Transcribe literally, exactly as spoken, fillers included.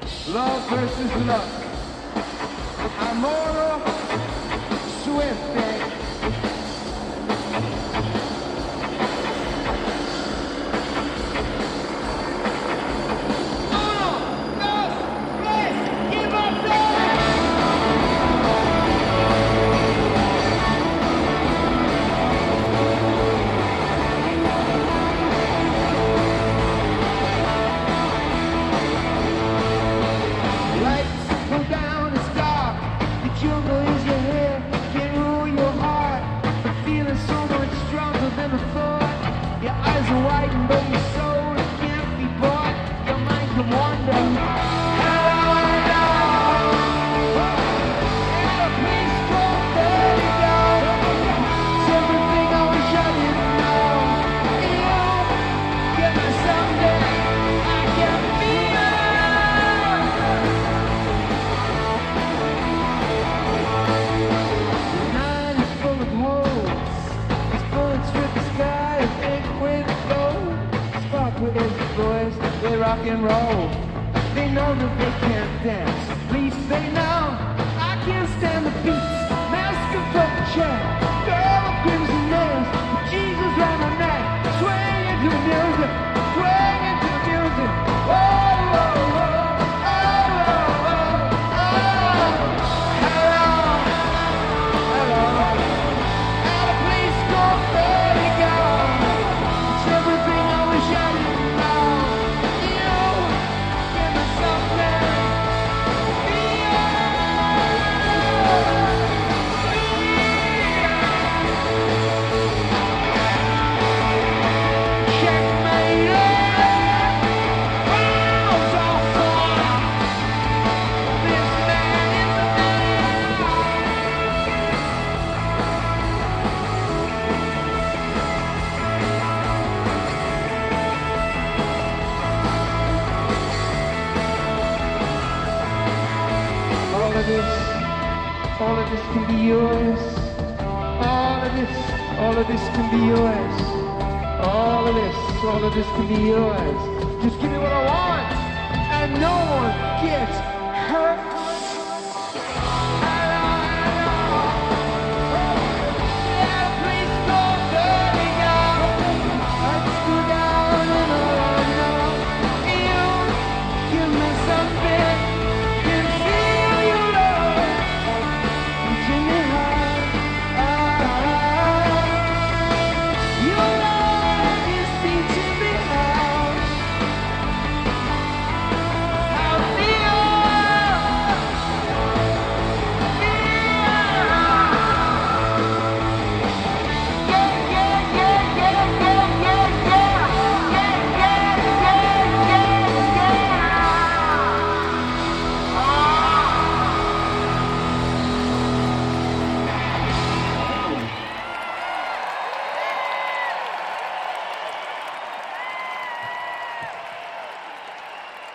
Love versus luck. Immortal, swift, babe. Rock and roll. They know that they can't dance. At least they know I can't stand the beats. Masking from the chair. Girl with crimson nails. Jesus round my neck. Swaying to the music. Swaying to the music. Oh, oh, oh, oh, oh, oh, oh. Hello. Hello. At a place called Vertigo. It's everything I wish I didn't know. All of this can be yours. All of this, all of this can be yours. All of this, all of this can be yours. Just give me what I want, and no one gets hurt. Give me something.